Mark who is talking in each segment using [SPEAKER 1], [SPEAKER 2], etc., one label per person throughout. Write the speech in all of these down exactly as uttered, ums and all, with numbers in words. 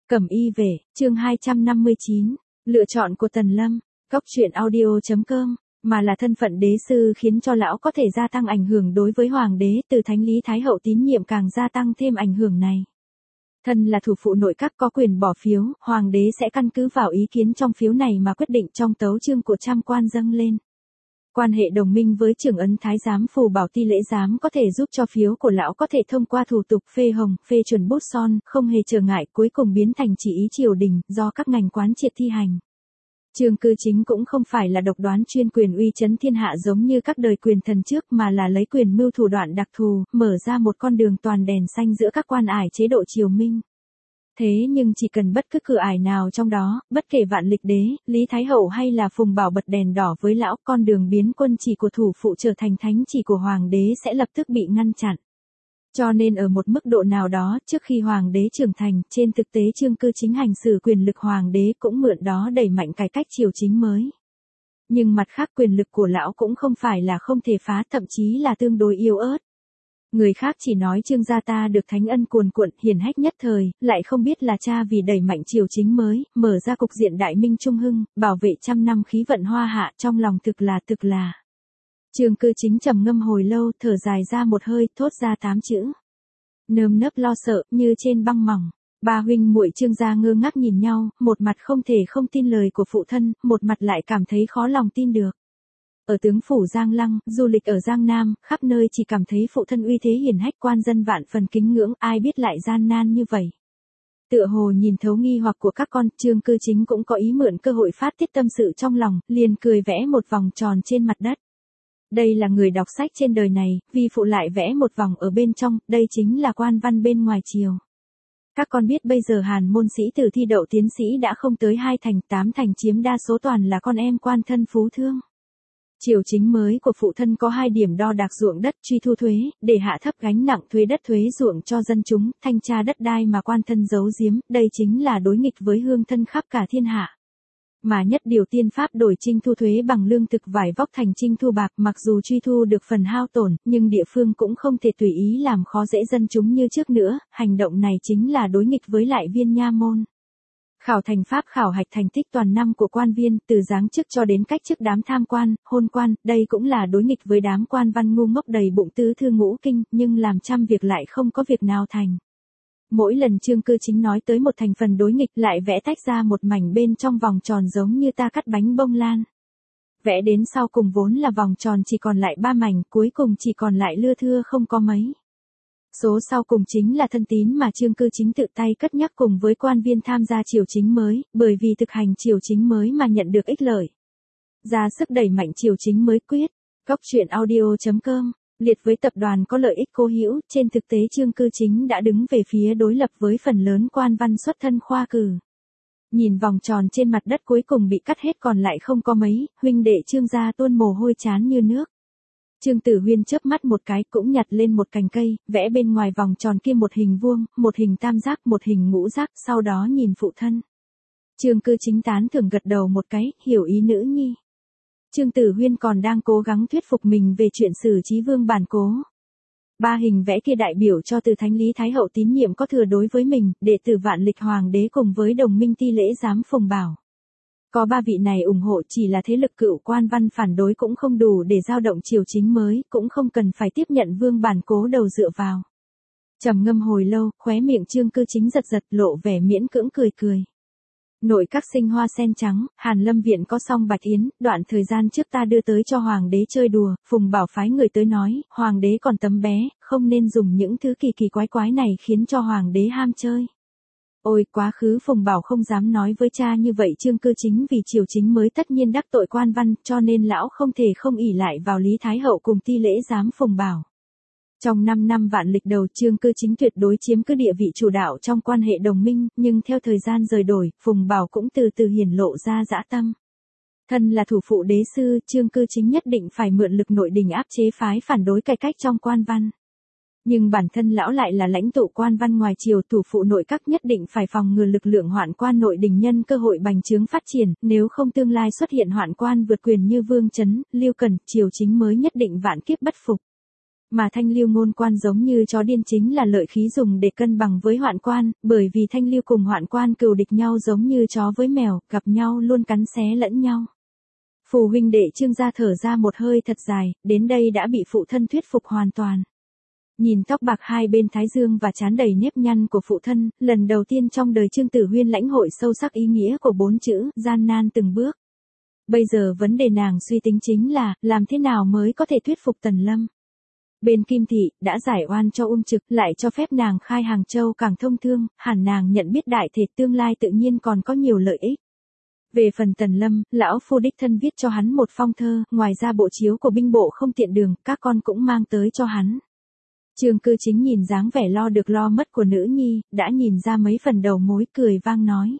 [SPEAKER 1] Cẩm y về, chương hai trăm năm mươi chín, lựa chọn của Tần Lâm, góc truyện audio chấm com, mà là thân phận đế sư khiến cho lão có thể gia tăng ảnh hưởng đối với hoàng đế, từ thánh lý thái hậu tín nhiệm càng gia tăng thêm ảnh hưởng này. Thân là thủ phụ nội các có quyền bỏ phiếu, hoàng đế sẽ căn cứ vào ý kiến trong phiếu này mà quyết định trong tấu chương của trăm quan dâng lên. Quan hệ đồng minh với trưởng ấn thái giám Phù Bảo Ti lễ giám có thể giúp cho phiếu của lão có thể thông qua thủ tục phê hồng, phê chuẩn bút son, không hề trở ngại, cuối cùng biến thành chỉ ý triều đình, do các ngành quán triệt thi hành. Chương Cư Chính cũng không phải là độc đoán chuyên quyền uy chấn thiên hạ giống như các đời quyền thần trước, mà là lấy quyền mưu thủ đoạn đặc thù, mở ra một con đường toàn đèn xanh giữa các quan ải chế độ triều minh. Thế nhưng chỉ cần bất cứ cửa ải nào trong đó, bất kể Vạn Lịch Đế, Lý Thái Hậu hay là Phùng Bảo bật đèn đỏ với lão, con đường biến quân chỉ của thủ phụ trở thành thánh chỉ của hoàng đế sẽ lập tức bị ngăn chặn. Cho nên ở một mức độ nào đó, trước khi hoàng đế trưởng thành, trên thực tế Chương Cư Chính hành xử quyền lực hoàng đế cũng mượn đó đẩy mạnh cải cách triều chính mới. Nhưng mặt khác quyền lực của lão cũng không phải là không thể phá, thậm chí là tương đối yếu ớt. Người khác chỉ nói Trương gia ta được thánh ân cuồn cuộn, hiển hách nhất thời, lại không biết là cha vì đẩy mạnh triều chính mới, mở ra cục diện đại minh trung hưng, bảo vệ trăm năm khí vận hoa hạ, trong lòng thực là thực là. Chương Cư Chính trầm ngâm hồi lâu, thở dài ra một hơi, thốt ra tám chữ. Nơm nớp lo sợ, như trên băng mỏng. Ba huynh muội Trương gia ngơ ngác nhìn nhau, một mặt không thể không tin lời của phụ thân, một mặt lại cảm thấy khó lòng tin được. Ở tướng phủ Giang Lăng, du lịch ở Giang Nam, khắp nơi chỉ cảm thấy phụ thân uy thế hiển hách, quan dân vạn phần kính ngưỡng, ai biết lại gian nan như vậy. Tựa hồ nhìn thấu nghi hoặc của các con, Chương Cư Chính cũng có ý mượn cơ hội phát tiết tâm sự trong lòng, liền cười vẽ một vòng tròn trên mặt đất. Đây là người đọc sách trên đời này, vì phụ lại vẽ một vòng ở bên trong, đây chính là quan văn bên ngoài triều. Các con biết bây giờ Hàn môn sĩ từ thi đậu tiến sĩ đã không tới hai thành, tám thành chiếm đa số toàn là con em quan thân phú thương. Triều chính mới của phụ thân có hai điểm đo đạc ruộng đất, truy thu thuế, để hạ thấp gánh nặng thuế đất thuế ruộng cho dân chúng, thanh tra đất đai mà quan thân giấu giếm, đây chính là đối nghịch với hương thân khắp cả thiên hạ. Mà nhất điều tiên pháp đổi trinh thu thuế bằng lương thực vải vóc thành trinh thu bạc, mặc dù truy thu được phần hao tổn, nhưng địa phương cũng không thể tùy ý làm khó dễ dân chúng như trước nữa, hành động này chính là đối nghịch với lại viên nha môn. Khảo thành pháp khảo hạch thành tích toàn năm của quan viên, từ giáng chức cho đến cách chức đám tham quan, hôn quan, đây cũng là đối nghịch với đám quan văn ngu ngốc đầy bụng tứ thư ngũ kinh, nhưng làm trăm việc lại không có việc nào thành. Mỗi lần Chương Cư Chính nói tới một thành phần đối nghịch lại vẽ tách ra một mảnh bên trong vòng tròn giống như ta cắt bánh bông lan. Vẽ đến sau cùng vốn là vòng tròn chỉ còn lại ba mảnh, cuối cùng chỉ còn lại lưa thưa không có mấy. Số sau cùng chính là thân tín mà Chương Cư Chính tự tay cất nhắc cùng với quan viên tham gia triều chính mới, bởi vì thực hành triều chính mới mà nhận được ích lợi. Ra sức đẩy mạnh triều chính mới quyết. Góc truyện audio chấm com, liệt với tập đoàn có lợi ích cố hữu, trên thực tế Chương Cư Chính đã đứng về phía đối lập với phần lớn quan văn xuất thân khoa cử. Nhìn vòng tròn trên mặt đất cuối cùng bị cắt hết còn lại không có mấy, huynh đệ Trương gia tuôn mồ hôi chán như nước. Trương Tử Huyên chớp mắt một cái cũng nhặt lên một cành cây, vẽ bên ngoài vòng tròn kia một hình vuông, một hình tam giác, một hình ngũ giác, sau đó nhìn phụ thân. Chương Cư Chính tán thưởng gật đầu một cái, hiểu ý nữ nhi. Trương Tử Huyên còn đang cố gắng thuyết phục mình về chuyện xử trí vương bản cố. Ba hình vẽ kia đại biểu cho từ thánh lý thái hậu tín nhiệm có thừa đối với mình, đệ tử Vạn Lịch hoàng đế cùng với đồng minh Ti lễ giám Phùng Bảo. Có ba vị này ủng hộ, chỉ là thế lực cựu quan văn phản đối cũng không đủ để dao động triều chính mới, cũng không cần phải tiếp nhận vương bản cố đầu dựa vào. Trầm ngâm hồi lâu, khóe miệng Chương Cư Chính giật giật, lộ vẻ miễn cưỡng cười cười. Nội các sinh hoa sen trắng, Hàn Lâm viện có song bạch yến, đoạn thời gian trước ta đưa tới cho hoàng đế chơi đùa, Phùng Bảo phái người tới nói, hoàng đế còn tấm bé, không nên dùng những thứ kỳ kỳ quái quái này khiến cho hoàng đế ham chơi. Ôi, quá khứ Phùng Bảo không dám nói với cha như vậy, Chương Cư Chính vì triều chính mới tất nhiên đắc tội quan văn, cho nên lão không thể không ỷ lại vào Lý Thái Hậu cùng Ti lễ giám Phùng Bảo. Trong năm năm Vạn Lịch đầu, Chương Cư Chính tuyệt đối chiếm cứ địa vị chủ đạo trong quan hệ đồng minh, nhưng theo thời gian rời đổi, Phùng Bảo cũng từ từ hiển lộ ra dã tâm. Thân là thủ phụ đế sư, Chương Cư Chính nhất định phải mượn lực nội đình áp chế phái phản đối cải cách trong quan văn. Nhưng bản thân lão lại là lãnh tụ quan văn ngoài triều, thủ phụ nội các nhất định phải phòng ngừa lực lượng hoạn quan nội đình nhân cơ hội bành trướng phát triển, nếu không tương lai xuất hiện hoạn quan vượt quyền như Vương Chấn, Lưu Cần, triều chính mới nhất định vạn kiếp bất phục. Mà Thanh Lưu ngôn quan giống như chó điên chính là lợi khí dùng để cân bằng với Hoạn Quan, bởi vì Thanh Lưu cùng Hoạn Quan cừu địch nhau giống như chó với mèo, gặp nhau luôn cắn xé lẫn nhau. Phù huynh đệ Trương gia thở ra một hơi thật dài, đến đây đã bị phụ thân thuyết phục hoàn toàn. Nhìn tóc bạc hai bên thái dương và trán đầy nếp nhăn của phụ thân, lần đầu tiên trong đời Trương Tử Huyên lãnh hội sâu sắc ý nghĩa của bốn chữ, gian nan từng bước. Bây giờ vấn đề nàng suy tính chính là, làm thế nào mới có thể thuyết phục Tần Lâm. Bên Kim Thị, đã giải oan cho Ung Trực, lại cho phép nàng khai Hàng Châu càng thông thương, hẳn nàng nhận biết đại thể tương lai tự nhiên còn có nhiều lợi ích. Về phần Tần Lâm, lão phu đích thân viết cho hắn một phong thơ, ngoài ra bộ chiếu của binh bộ không tiện đường, các con cũng mang tới cho hắn. Trương Cư Chính nhìn dáng vẻ lo được lo mất của nữ nhi, đã nhìn ra mấy phần đầu mối, cười vang nói.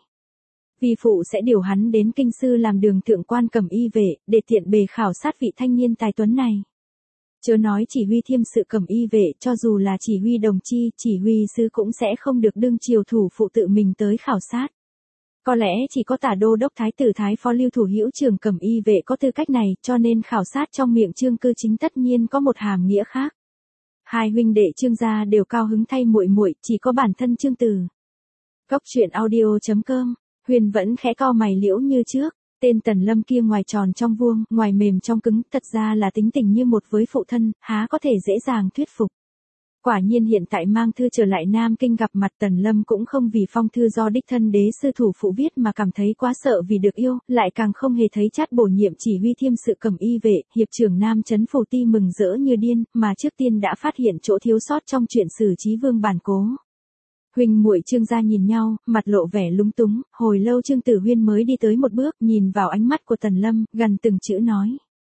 [SPEAKER 1] Vi phụ sẽ điều hắn đến kinh sư làm đường thượng quan cầm y vệ, để tiện bề khảo sát vị thanh niên tài tuấn này. Chớ nói chỉ huy thiêm sự cầm y vệ, cho dù là chỉ huy đồng chi, chỉ huy sứ cũng sẽ không được đương triều thủ phụ tự mình tới khảo sát. Có lẽ chỉ có tả đô đốc thái tử thái phó Lưu Thủ Hữu trưởng cầm y vệ có tư cách này, cho nên khảo sát trong miệng Trương Cư Chính tất nhiên có một hàm nghĩa khác. Hai huynh đệ Trương gia đều cao hứng thay muội muội, chỉ có bản thân Trương Tử. Góc truyện audio chấm com, Huyền vẫn khẽ cau mày liễu như trước, tên Tần Lâm kia ngoài tròn trong vuông, ngoài mềm trong cứng, thật ra là tính tình như một với phụ thân, há có thể dễ dàng thuyết phục. Quả nhiên hiện tại mang thư trở lại Nam Kinh gặp mặt Tần Lâm cũng không vì phong thư do đích thân đế sư thủ phụ viết mà cảm thấy quá sợ vì được yêu, lại càng không hề thấy chát bổ nhiệm chỉ huy thiêm sự cầm y vệ, hiệp trưởng Nam Trấn Phủ Ti mừng rỡ như điên, mà trước tiên đã phát hiện chỗ thiếu sót trong chuyện xử trí Vương Bản Cố. Huynh muội Trương gia nhìn nhau, mặt lộ vẻ lúng túng, hồi lâu Trương Tử Huyên mới đi tới một bước, nhìn vào ánh mắt của Tần Lâm, gần từng chữ nói.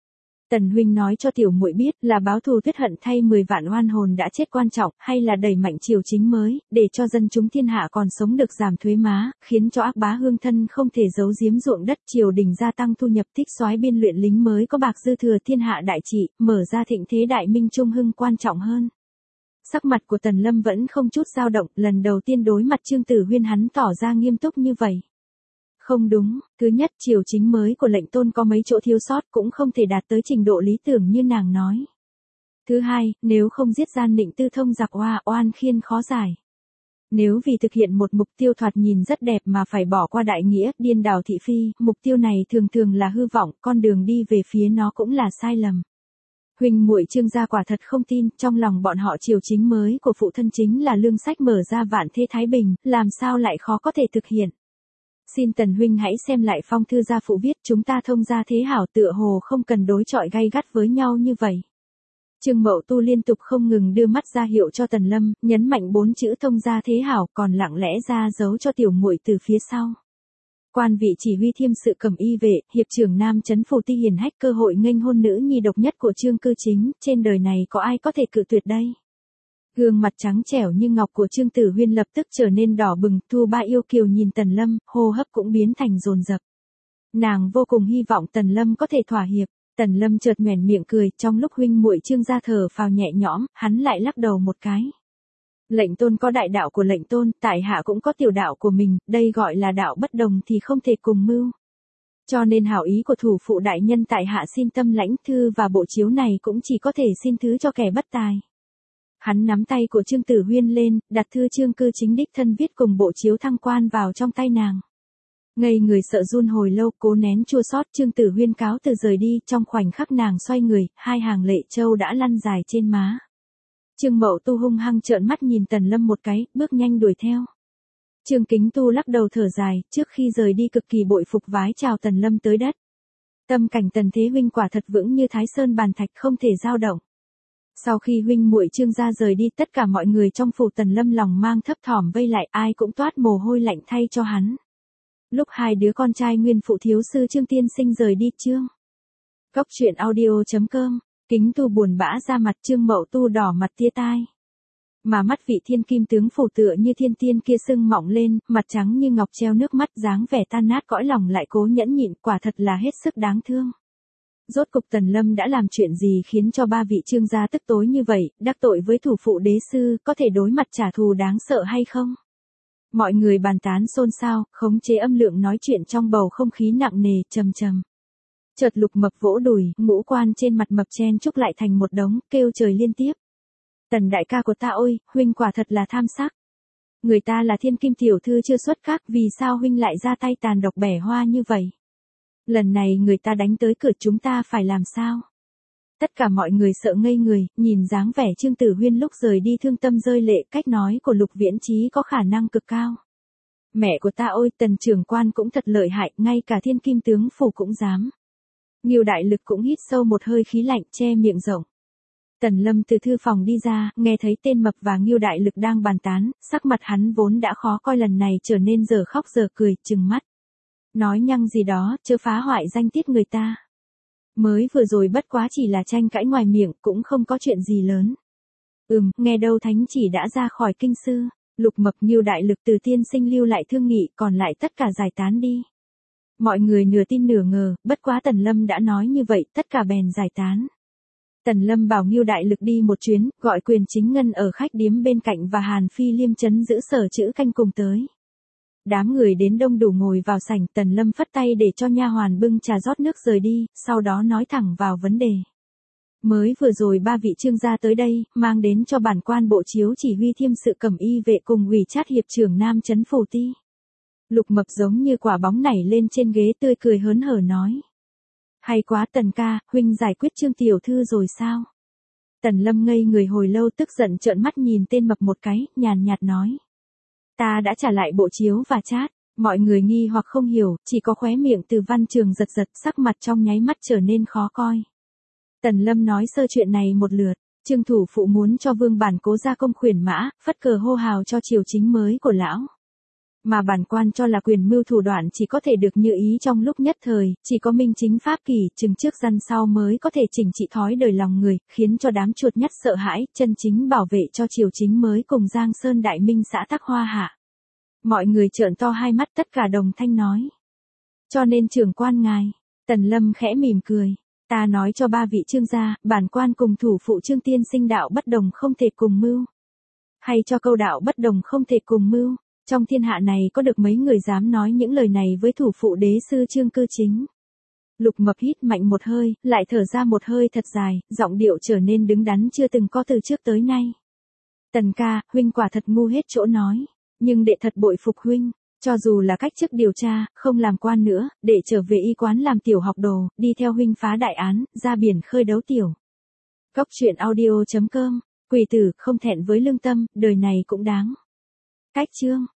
[SPEAKER 1] Tần huynh nói cho tiểu muội biết là báo thù tuyết hận thay mười vạn oan hồn đã chết quan trọng, hay là đẩy mạnh triều chính mới, để cho dân chúng thiên hạ còn sống được giảm thuế má, khiến cho ác bá hương thân không thể giấu giếm ruộng đất, triều đình gia tăng thu nhập, tích soái biên luyện lính mới có bạc dư thừa, thiên hạ đại trị, mở ra thịnh thế đại minh trung hưng quan trọng hơn. Sắc mặt của Tần Lâm vẫn không chút dao động, lần đầu tiên đối mặt Trương Tử Huyên hắn tỏ ra nghiêm túc như vậy. Không đúng, thứ nhất triều chính mới của lệnh tôn có mấy chỗ thiếu sót cũng không thể đạt tới trình độ lý tưởng như nàng nói. Thứ hai, nếu không giết gian nịnh tư thông giặc oa oan khiên khó giải. Nếu vì thực hiện một mục tiêu thoạt nhìn rất đẹp mà phải bỏ qua đại nghĩa, điên đảo thị phi, mục tiêu này thường thường là hư vọng, con đường đi về phía nó cũng là sai lầm. Huynh muội Trương gia quả thật không tin, trong lòng bọn họ triều chính mới của phụ thân chính là lương sách mở ra vạn thế thái bình, làm sao lại khó có thể thực hiện. Xin Tần huynh hãy xem lại phong thư gia phụ viết, chúng ta thông gia thế hảo tựa hồ không cần đối chọi gay gắt với nhau như vậy. Trương Mậu Tu liên tục không ngừng đưa mắt ra hiệu cho Tần Lâm, nhấn mạnh bốn chữ thông gia thế hảo, còn lặng lẽ ra giấu cho tiểu muội từ phía sau. Quan vị chỉ huy thiêm sự cầm y vệ, hiệp trưởng Nam Trấn Phủ Ti hiển hách, cơ hội nghênh hôn nữ nhi độc nhất của Trương Cư Chính, trên đời này có ai có thể cự tuyệt đây. Gương mặt trắng trẻo như ngọc của Trương Tử Huyên lập tức trở nên đỏ bừng, Thu Ba yêu kiều nhìn Tần Lâm, hô hấp cũng biến thành dồn dập. Nàng vô cùng hy vọng Tần Lâm có thể thỏa hiệp. Tần Lâm chợt nhoẻn miệng cười, trong lúc huynh muội Trương gia thở phào nhẹ nhõm, hắn lại lắc đầu một cái. Lệnh tôn có đại đạo của lệnh tôn, tại hạ cũng có tiểu đạo của mình, đây gọi là đạo bất đồng thì không thể cùng mưu. Cho nên hảo ý của thủ phụ đại nhân tại hạ xin tâm lãnh thư và bộ chiếu này cũng chỉ có thể xin thứ cho kẻ bất tài. Hắn nắm tay của Trương Tử Huyên lên, đặt thư Trương Cư Chính đích thân viết cùng bộ chiếu thăng quan vào trong tay nàng. Ngây người sợ run hồi lâu, cố nén chua xót, Trương Tử Huyên cáo từ rời đi, trong khoảnh khắc nàng xoay người, hai hàng lệ châu đã lăn dài trên má. Trương Mậu Tu hung hăng trợn mắt nhìn Tần Lâm một cái, bước nhanh đuổi theo. Trương Kính Tu lắc đầu thở dài, trước khi rời đi cực kỳ bội phục vái chào Tần Lâm tới đất. Tâm cảnh Tần Thế huynh quả thật vững như Thái Sơn bàn thạch không thể dao động. Sau khi huynh muội Trương gia rời đi, tất cả mọi người trong phủ Tần Lâm lòng mang thấp thỏm vây lại, ai cũng toát mồ hôi lạnh thay cho hắn. Lúc hai đứa con trai nguyên phụ thiếu sư Trương Tiên Sinh rời đi Trương. Góc truyện audio chấm com, Kính Tu buồn bã ra mặt, Trương Mậu Tu đỏ mặt tia tai. Mà mắt vị thiên kim tướng phủ tựa như thiên tiên kia sưng mọng lên, mặt trắng như ngọc treo nước mắt, dáng vẻ tan nát cõi lòng lại cố nhẫn nhịn, quả thật là hết sức đáng thương. Rốt cục Tần Lâm đã làm chuyện gì khiến cho ba vị Trương gia tức tối như vậy, đắc tội với thủ phụ đế sư, có thể đối mặt trả thù đáng sợ hay không? Mọi người bàn tán xôn xao, khống chế âm lượng nói chuyện trong bầu không khí nặng nề, trầm trầm. Chợt Lục Mập vỗ đùi, ngũ quan trên mặt mập chen chúc lại thành một đống, kêu trời liên tiếp. Tần đại ca của ta ôi, huynh quả thật là tham sắc. Người ta là thiên kim tiểu thư chưa xuất các, vì sao huynh lại ra tay tàn độc bẻ hoa như vậy? Lần này người ta đánh tới cửa chúng ta phải làm sao? Tất cả mọi người sợ ngây người, nhìn dáng vẻ Trương Tử Huyên lúc rời đi thương tâm rơi lệ, cách nói của Lục Viễn Chí có khả năng cực cao. Mẹ của ta ôi, Tần trưởng quan cũng thật lợi hại, ngay cả thiên kim tướng phủ cũng dám. Ngưu Đại Lực cũng hít sâu một hơi khí lạnh, che miệng rộng. Tần Lâm từ thư phòng đi ra, nghe thấy tên Mập và Ngưu Đại Lực đang bàn tán, sắc mặt hắn vốn đã khó coi lần này trở nên giờ khóc giờ cười, trừng mắt. Nói nhăng gì đó, chớ phá hoại danh tiết người ta. Mới vừa rồi bất quá chỉ là tranh cãi ngoài miệng, cũng không có chuyện gì lớn. Ừm, nghe đâu thánh chỉ đã ra khỏi kinh sư. Lục Mập Ngưu Đại Lực từ tiên sinh lưu lại thương nghị, còn lại tất cả giải tán đi. Mọi người nửa tin nửa ngờ, bất quá Tần Lâm đã nói như vậy, tất cả bèn giải tán. Tần Lâm bảo Ngưu Đại Lực đi một chuyến, gọi Quyền Chính Ngân ở khách điếm bên cạnh và Hàn Phi Liêm trấn giữ sở chữ canh cùng tới. Đám người đến đông đủ ngồi vào sảnh, Tần Lâm phất tay để cho nha hoàn bưng trà rót nước rời đi, sau đó nói thẳng vào vấn đề. Mới vừa rồi ba vị trương gia tới đây, mang đến cho bản quan bộ chiếu chỉ huy thiêm sự Cẩm Y vệ cùng ủy chát hiệp trưởng Nam trấn Phủ Ti. Lục Mập giống như quả bóng nảy lên trên ghế tươi cười hớn hở nói. Hay quá Tần ca, huynh giải quyết Trương tiểu thư rồi sao? Tần Lâm ngây người hồi lâu tức giận trợn mắt nhìn tên Mập một cái, nhàn nhạt nói. Ta đã trả lại bộ chiếu và chát, mọi người nghi hoặc không hiểu, chỉ có khóe miệng Từ Văn Trường giật giật, sắc mặt trong nháy mắt trở nên khó coi. Tần Lâm nói sơ chuyện này một lượt, Trương thủ phụ muốn cho Vương bản cố ra công khuyển mã, phất cờ hô hào cho triều chính mới của lão. Mà bản quan cho là quyền mưu thủ đoạn chỉ có thể được như ý trong lúc nhất thời, chỉ có minh chính pháp kỳ, chừng trước răn sau mới có thể chỉnh trị thói đời lòng người, khiến cho đám chuột nhắt sợ hãi, chân chính bảo vệ cho triều chính mới cùng Giang Sơn Đại Minh xã Tắc Hoa Hạ. Mọi người trợn to hai mắt tất cả đồng thanh nói. Cho nên trưởng quan ngài, Tần Lâm khẽ mỉm cười, ta nói cho ba vị trương gia, bản quan cùng thủ phụ Trương tiên sinh đạo bất đồng không thể cùng mưu. Hay cho câu đạo bất đồng không thể cùng mưu. Trong thiên hạ này có được mấy người dám nói những lời này với thủ phụ đế sư Trương Cư Chính. Lục Mập hít mạnh một hơi, lại thở ra một hơi thật dài, giọng điệu trở nên đứng đắn chưa từng có từ trước tới nay. Tần ca, huynh quả thật ngu hết chỗ nói, nhưng đệ thật bội phục huynh, cho dù là cách chức điều tra, không làm quan nữa, để trở về y quán làm tiểu học đồ, đi theo huynh phá đại án, ra biển khơi đấu tiểu. Cốc truyện audio chấm com, quỷ tử, không thẹn với lương tâm, đời này cũng đáng. Cách chương